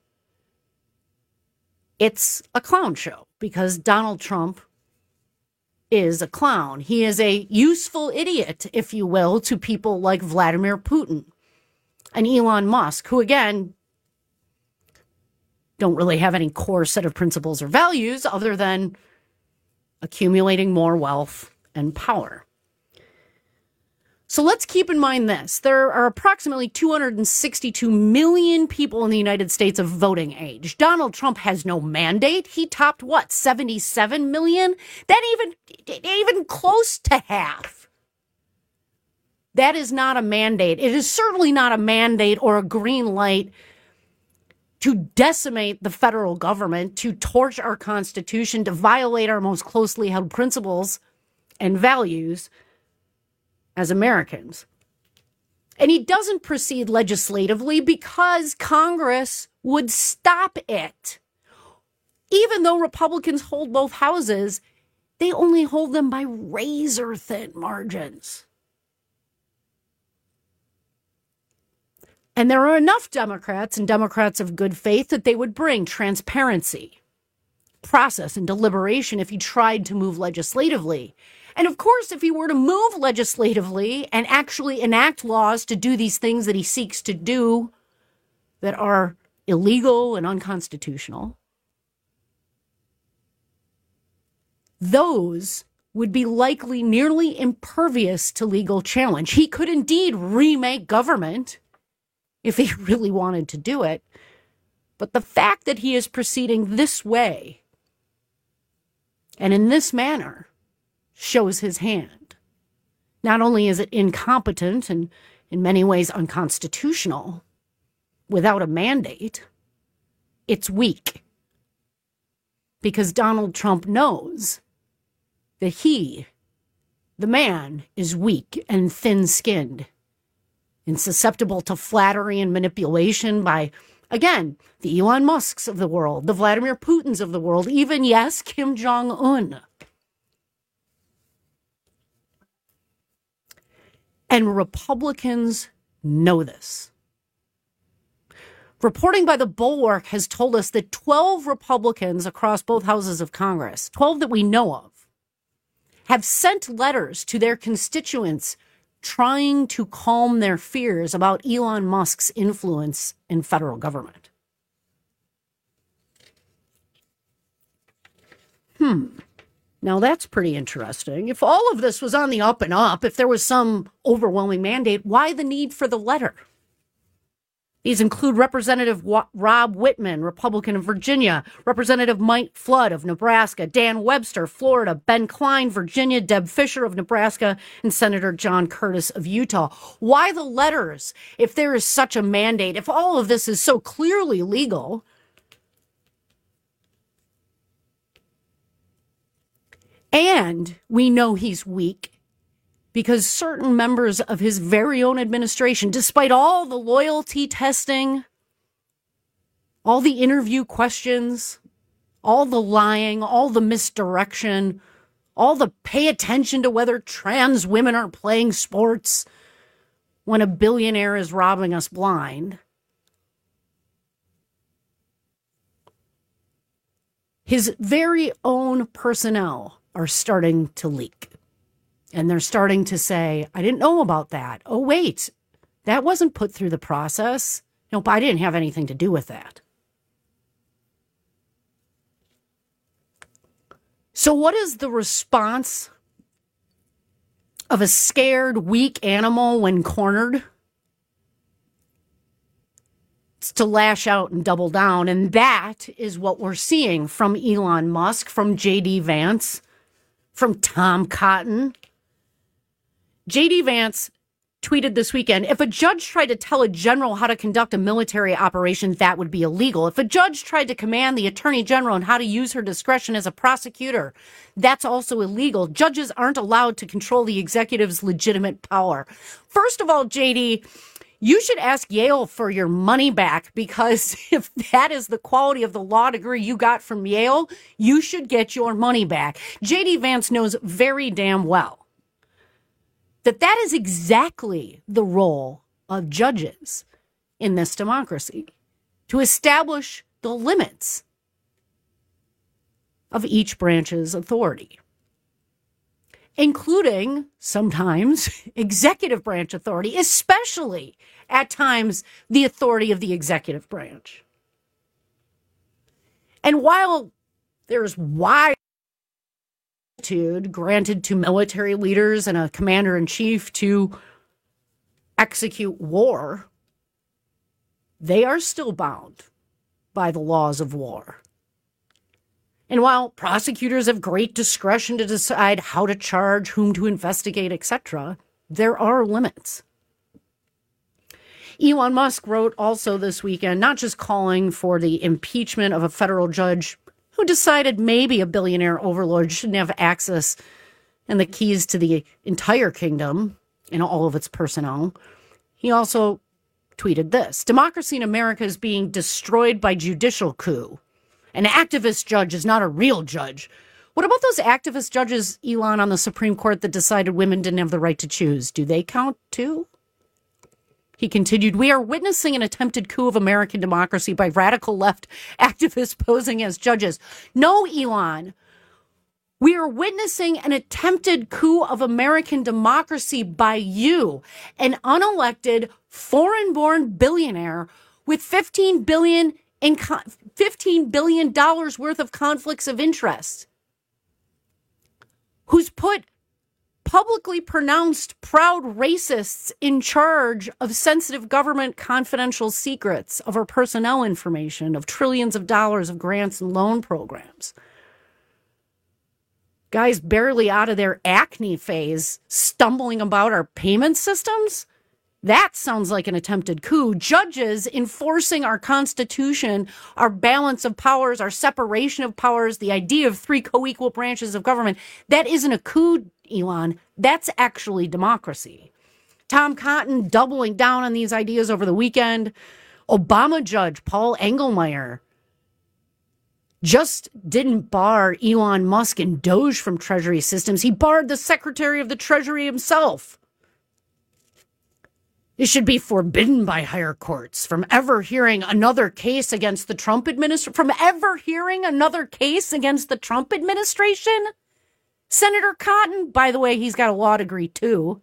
It's a clown show because Donald Trump is a clown. He is a useful idiot, if you will, to people like Vladimir Putin and Elon Musk, who, again, don't really have any core set of principles or values other than accumulating more wealth and power. So let's keep in mind this. There are approximately two hundred sixty-two million people in the United States of voting age. Donald Trump has no mandate. He topped, what, seventy-seven million? That even, even close to half. That is not a mandate. It is certainly not a mandate or a green light to decimate the federal government, to torch our Constitution, to violate our most closely held principles and values as Americans. And he doesn't proceed legislatively because Congress would stop it. Even though Republicans hold both houses, they only hold them by razor-thin margins. And there are enough Democrats and Democrats of good faith that they would bring transparency, process, and deliberation if he tried to move legislatively. And of course, if he were to move legislatively and actually enact laws to do these things that he seeks to do that are illegal and unconstitutional, those would be likely nearly impervious to legal challenge. He could indeed remake government if he really wanted to do it. But the fact that he is proceeding this way and in this manner shows his hand. Not only is it incompetent and in many ways unconstitutional without a mandate, it's weak. Because Donald Trump knows that he, the man, is weak and thin-skinned and susceptible to flattery and manipulation by, again, the Elon Musks of the world, the Vladimir Putins of the world, even, yes, Kim Jong-un. And Republicans know this. Reporting by The Bulwark has told us that twelve Republicans across both houses of Congress, twelve that we know of, have sent letters to their constituents trying to calm their fears about Elon Musk's influence in federal government. Hmm. Now, that's pretty interesting. If all of this was on the up and up, if there was some overwhelming mandate, why the need for the letter? These include Representative Rob Whitman, Republican of Virginia, Representative Mike Flood of Nebraska, Dan Webster, Florida, Ben Klein, Virginia, Deb Fisher of Nebraska, and Senator John Curtis of Utah. Why the letters if there is such a mandate, if all of this is so clearly legal? And we know he's weak because certain members of his very own administration, despite all the loyalty testing, all the interview questions, all the lying, all the misdirection, all the pay attention to whether trans women are playing sports when a billionaire is robbing us blind, his very own personnel are starting to leak. And they're starting to say, I didn't know about that. Oh, wait, that wasn't put through the process. Nope, I didn't have anything to do with that. So what is the response of a scared, weak animal when cornered? wants to lash out and double down. And that is what we're seeing from Elon Musk, from J D Vance, from Tom Cotton. J D Vance tweeted this weekend, if a judge tried to tell a general how to conduct a military operation, that would be illegal. If a judge tried to command the attorney general on how to use her discretion as a prosecutor, that's also illegal. Judges aren't allowed to control the executive's legitimate power. First of all, J D, you should ask Yale for your money back, because if that is the quality of the law degree you got from Yale, you should get your money back. J D Vance knows very damn well that that is exactly the role of judges in this democracy, to establish the limits of each branch's authority, including sometimes executive branch authority, especially at times the authority of the executive branch. And while there's wide granted to military leaders and a commander-in-chief to execute war, they are still bound by the laws of war. And while prosecutors have great discretion to decide how to charge, whom to investigate, et cetera, there are limits. Elon Musk wrote also this weekend, not just calling for the impeachment of a federal judge who decided maybe a billionaire overlord shouldn't have access and the keys to the entire kingdom and all of its personnel. He also tweeted this: democracy in America is being destroyed by judicial coup. An activist judge is not a real judge. What about those activist judges, Elon, on the Supreme Court that decided women didn't have the right to choose? Do they count too? He continued, we are witnessing an attempted coup of American democracy by radical left activists posing as judges. No, Elon, we are witnessing an attempted coup of American democracy by you, an unelected, foreign-born billionaire with fifteen billion dollars in fifteen billion dollars worth of conflicts of interest, who's put publicly pronounced proud racists in charge of sensitive government confidential secrets, of our personnel information, of trillions of dollars of grants and loan programs. Guys barely out of their acne phase, stumbling about our payment systems? That sounds like an attempted coup. Judges enforcing our Constitution, our balance of powers, our separation of powers, the idea of three co-equal branches of government. That isn't a coup, Elon. That's actually democracy. Tom Cotton doubling down on these ideas over the weekend. Obama judge Paul Engelmeyer just didn't bar Elon Musk and Doge from Treasury systems. He barred the Secretary of the Treasury himself. It should be forbidden by higher courts from ever hearing another case against the Trump administration, from ever hearing another case against the Trump administration. Senator Cotton, by the way, he's got a law degree too.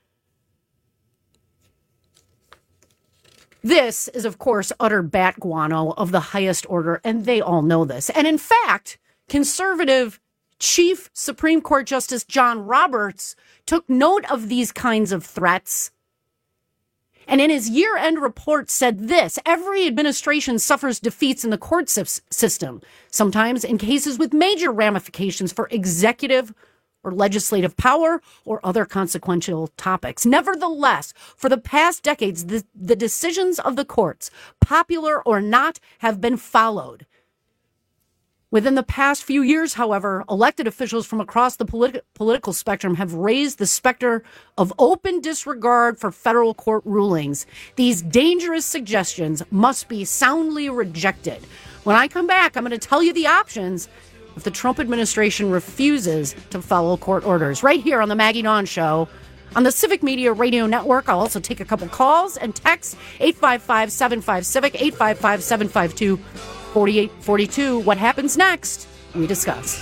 This is, of course, utter bat guano of the highest order, and they all know this. And in fact, conservative Chief Supreme Court Justice John Roberts took note of these kinds of threats, and in his year-end report said this: every administration suffers defeats in the court system, sometimes in cases with major ramifications for executive or legislative power or other consequential topics. Nevertheless, for the past decades, the, the decisions of the courts, popular or not, have been followed. Within the past few years, however, elected officials from across the politi- political spectrum have raised the specter of open disregard for federal court rulings. These dangerous suggestions must be soundly rejected. When I come back, I'm going to tell you the options if the Trump administration refuses to follow court orders. Right here on the Maggie Dawn Show on the Civic Media Radio Network. I'll also take a couple calls and texts. eight five five, seven five, CIVIC, eight five five, seven five two, four eight four two. What happens next? We discuss.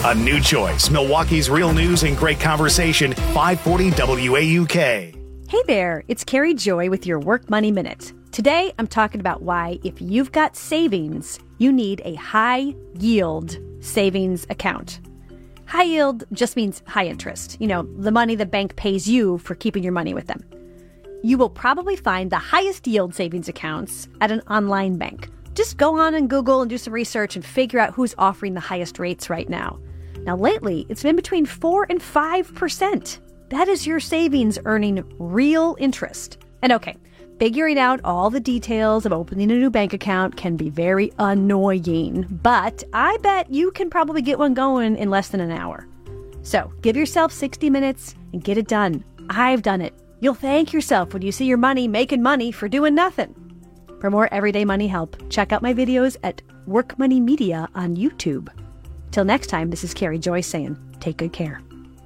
A new choice. Milwaukee's real news and great conversation. five forty W A U K. Hey there, it's Carrie Joy with your Work Money Minute. Today, I'm talking about why, if you've got savings, you need a high-yield savings account. High yield just means high interest. You know, the money the bank pays you for keeping your money with them. You will probably find the highest yield savings accounts at an online bank. Just go on and Google and do some research and figure out who's offering the highest rates right now. Now, lately, it's been between four and five percent. That is your savings earning real interest. And okay, figuring out all the details of opening a new bank account can be very annoying, but I bet you can probably get one going in less than an hour. So give yourself sixty minutes and get it done. I've done it. You'll thank yourself when you see your money making money for doing nothing. For more everyday money help, check out my videos at Work Money Media on YouTube. Till next time, this is Carrie Joy saying, take good care.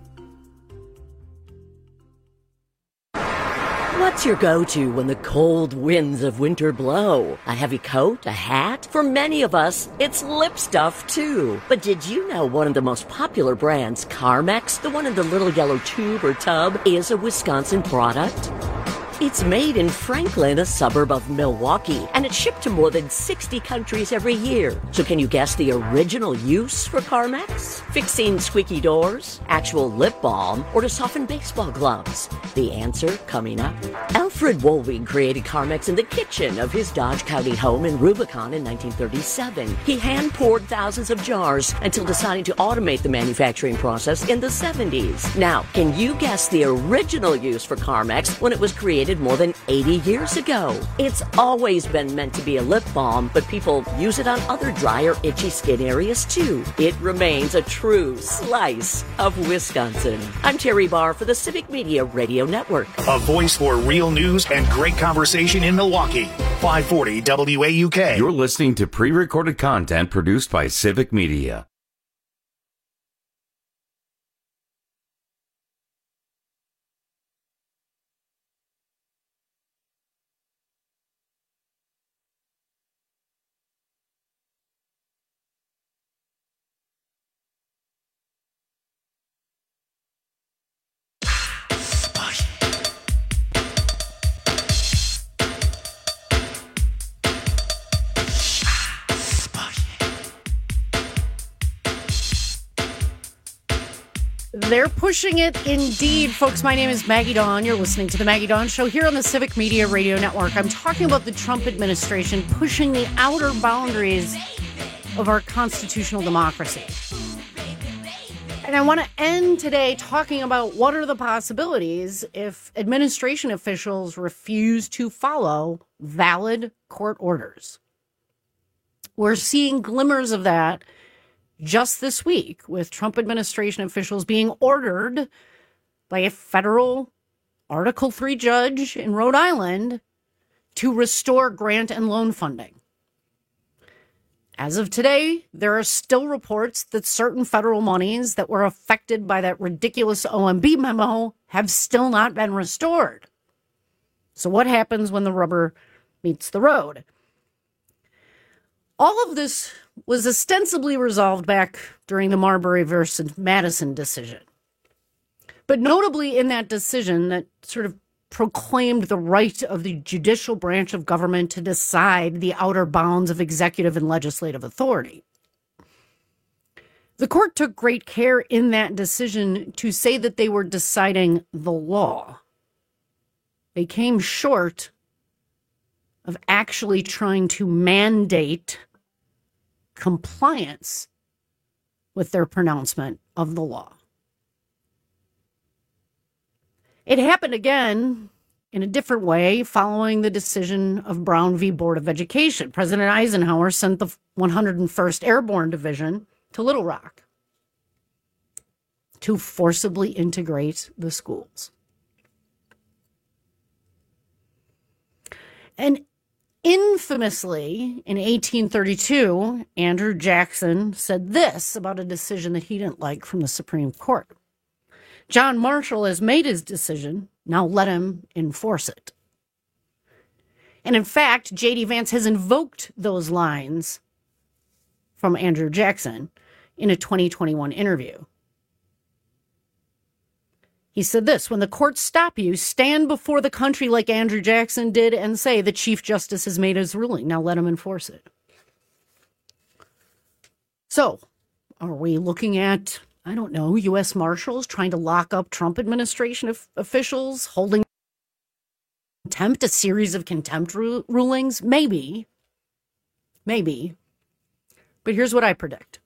What's your go-to when the cold winds of winter blow? A heavy coat? A hat? For many of us, it's lip stuff too. But did you know one of the most popular brands, Carmex, the one in the little yellow tube or tub, is a Wisconsin product? It's made in Franklin, a suburb of Milwaukee, and it's shipped to more than sixty countries every year. So can you guess the original use for Carmex? Fixing squeaky doors, actual lip balm, or to soften baseball gloves? The answer coming up. Alfred Wolving created Carmex in the kitchen of his Dodge County home in Rubicon in nineteen thirty-seven. He hand-poured thousands of jars until deciding to automate the manufacturing process in the seventies. Now, can you guess the original use for Carmex when it was created more than eighty years ago? It's always been meant to be a lip balm, but people use it on other dry or itchy skin areas too. It remains a true slice of Wisconsin. I'm Terry Barr for the Civic Media Radio Network. A voice for real news and great conversation in Milwaukee. five forty W A U K. You're listening to pre-recorded content produced by Civic Media. They're pushing it indeed, folks. My name is Maggie Dawn. You're listening to the Maggie Dawn Show here on the Civic Media Radio Network. I'm talking about the Trump administration pushing the outer boundaries of our constitutional democracy. And I want to end today talking about what are the possibilities if administration officials refuse to follow valid court orders. We're seeing glimmers of that just this week, with Trump administration officials being ordered by a federal Article three judge in Rhode Island to restore grant and loan funding. As of today, there are still reports that certain federal monies that were affected by that ridiculous O M B memo have still not been restored. So what happens when the rubber meets the road? All of this was ostensibly resolved back during the Marbury versus Madison decision. But notably in that decision that sort of proclaimed the right of the judicial branch of government to decide the outer bounds of executive and legislative authority. The court took great care in that decision to say that they were deciding the law. They came short of actually trying to mandate compliance with their pronouncement of the law. It happened again in a different way following the decision of Brown v. Board of Education. President Eisenhower sent the one hundred first Airborne Division to Little Rock to forcibly integrate the schools. And infamously, in eighteen thirty-two, Andrew Jackson said this about a decision that he didn't like from the Supreme Court. John Marshall has made his decision, now let him enforce it. And in fact, J D. Vance has invoked those lines from Andrew Jackson in a twenty twenty-one interview. He said this: when the courts stop you, stand before the country like Andrew Jackson did and say the Chief Justice has made his ruling. Now let him enforce it. So, are we looking at, I don't know, U S Marshals trying to lock up Trump administration of officials, holding contempt, a series of contempt ru- rulings? Maybe. Maybe. But here's what I predict.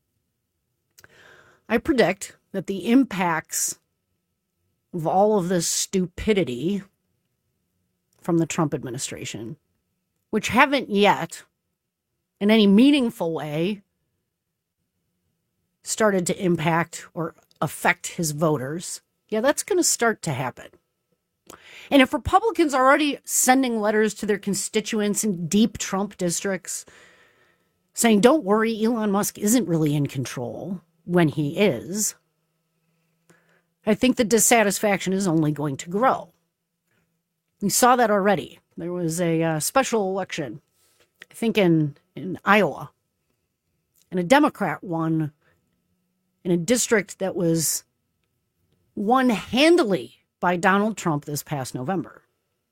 I predict that the impacts of all of this stupidity from the Trump administration, which haven't yet, in any meaningful way, started to impact or affect his voters, yeah, that's going to start to happen. And if Republicans are already sending letters to their constituents in deep Trump districts saying, don't worry, Elon Musk isn't really in control, when he is, I think the dissatisfaction is only going to grow. We saw that already. There was a uh, special election, I think in, in Iowa, and a Democrat won in a district that was won handily by Donald Trump this past November.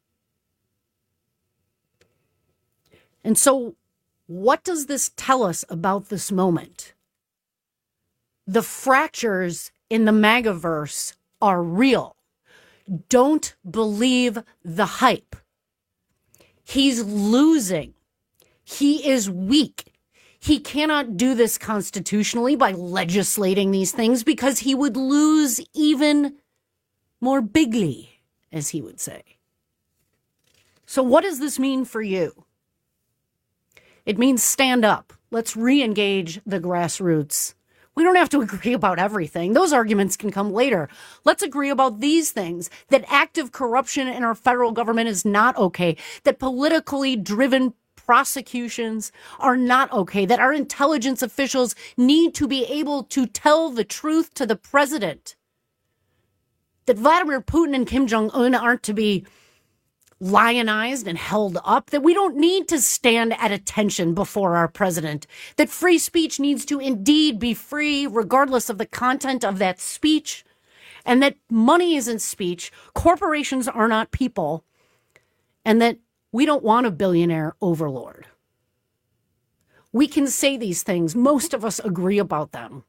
And so what does this tell us about this moment? The fractures in the MAGAverse are real. Don't believe the hype. He's losing. He is weak. He cannot do this constitutionally by legislating these things because he would lose even more bigly, as he would say. So what does this mean for you? It means stand up. Let's re-engage the grassroots. We don't have to agree about everything. Those arguments can come later. Let's agree about these things, that active corruption in our federal government is not okay, that politically driven prosecutions are not okay, that our intelligence officials need to be able to tell the truth to the president, that Vladimir Putin and Kim Jong-un aren't to be lionized and held up, that we don't need to stand at attention before our president, that free speech needs to indeed be free regardless of the content of that speech, and that money isn't speech, corporations are not people, and that we don't want a billionaire overlord. We can say these things. Most of us agree about them.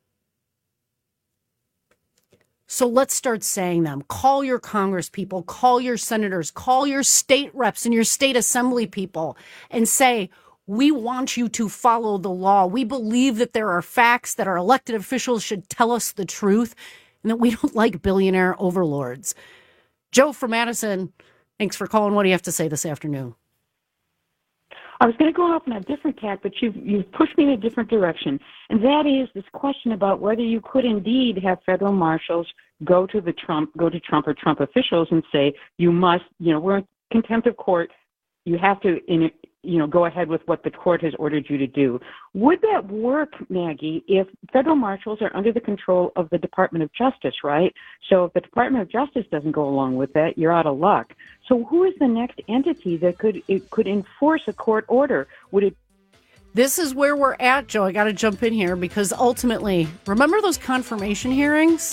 So let's start saying them. Call your Congress people, call your senators, call your state reps and your state assembly people and say, we want you to follow the law. We believe that there are facts, that our elected officials should tell us the truth, and that we don't like billionaire overlords. Joe from Madison, thanks for calling. What do you have to say this afternoon? I was going to go off on a different tack, but you've, you've pushed me in a different direction. And that is this question about whether you could indeed have federal marshals go to the Trump, go to Trump or Trump officials and say, you must, you know, we're in contempt of court. You have to, in, you know, go ahead with what the court has ordered you to do. Would that work, Maggie, if federal marshals are under the control of the Department of Justice, right? So if the Department of Justice doesn't go along with that, you're out of luck. So who is the next entity that could it could enforce a court order? Would it? This is where we're at, Joe. I got to jump in here because ultimately, remember those confirmation hearings?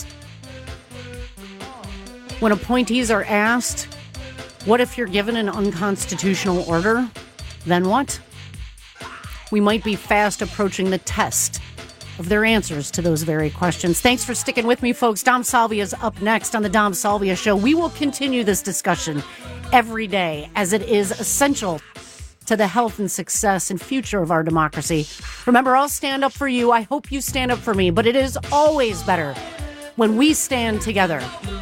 When appointees are asked, what if you're given an unconstitutional order? Then what? We might be fast approaching the test of their answers to those very questions. Thanks for sticking with me, folks. Dom Salvia is up next on the Dom Salvia Show. We will continue this discussion every day as it is essential to the health and success and future of our democracy. Remember, I'll stand up for you. I hope you stand up for me, but it is always better when we stand together.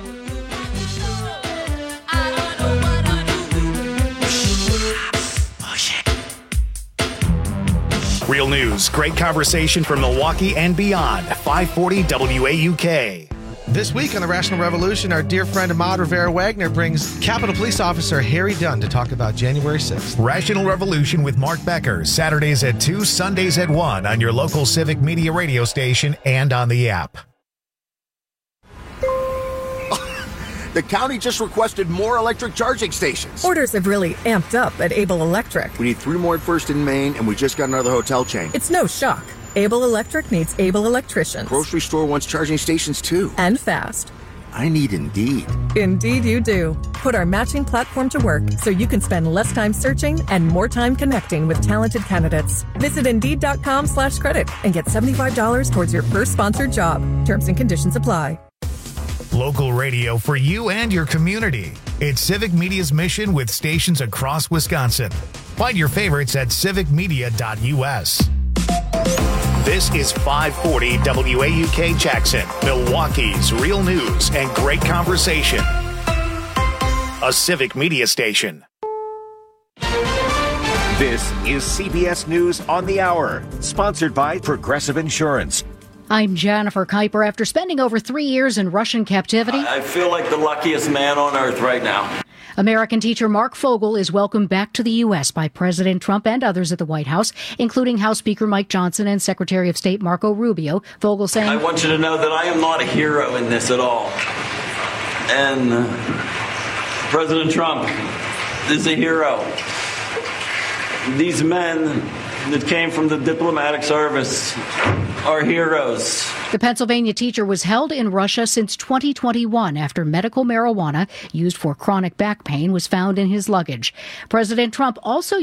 Real news, great conversation from Milwaukee and beyond. five forty W A U K. This week on the Rational Revolution, our dear friend Ahmad Rivera-Wagner brings Capitol Police Officer Harry Dunn to talk about January sixth. Rational Revolution with Mark Becker, Saturdays at two, Sundays at one on your local Civic Media radio station and on the app. The county just requested more electric charging stations. Orders have really amped up at Able Electric. We need three more at First and Main, and we just got another hotel chain. It's no shock. Able Electric needs able electricians. Grocery store wants charging stations too. And fast. I need Indeed. Indeed you do. Put our matching platform to work so you can spend less time searching and more time connecting with talented candidates. Visit Indeed.com slash credit and get seventy-five dollars towards your first sponsored job. Terms and conditions apply. Local radio for you and your community. It's Civic Media's mission with stations across Wisconsin. Find your favorites at civic media dot u s. This is five forty W A U K Jackson, Milwaukee's real news and great conversation. A Civic Media station. This is C B S News on the Hour, sponsored by Progressive Insurance. I'm Jennifer Kuiper. After spending over three years in Russian captivity, I feel like the luckiest man on earth right now. American teacher Mark Fogel is welcomed back to the U S by President Trump and others at the White House, including House Speaker Mike Johnson and Secretary of State Marco Rubio. Fogel saying, I want you to know that I am not a hero in this at all. And uh, President Trump is a hero. These men that came from the diplomatic service are heroes. The Pennsylvania teacher was held in Russia since twenty twenty-one after medical marijuana used for chronic back pain was found in his luggage. President Trump also